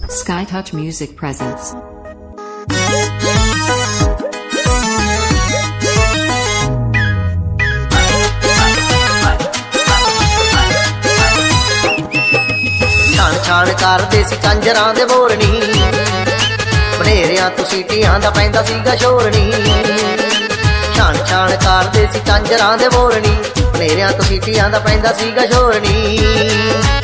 SkyTouch Music presents. ਛਾਣ ਛਾਣ ਕਰਦੇ ਸੀ ਝਾਂਜਰਾਂ ਦੇ ਬੋਰਨੀ, ਬਨੇਰਿਆਂ ਤੋਂ ਸੀਟੀਆਂ ਦਾ ਪੈਂਦਾ ਸੀਗਾ ਸ਼ੋਰਨੀ। ਛਾਣ ਛਾਣ ਕਰਦੇ ਸੀ ਝਾਂਜਰਾਂ ਦੇ ਬੋਰਨੀ, ਬਨੇਰਿਆਂ ਤੋਂ ਸੀਟੀਆਂ ਦਾ ਪੈਂਦਾ ਸੀਗਾ ਸ਼ੋਰਨੀ।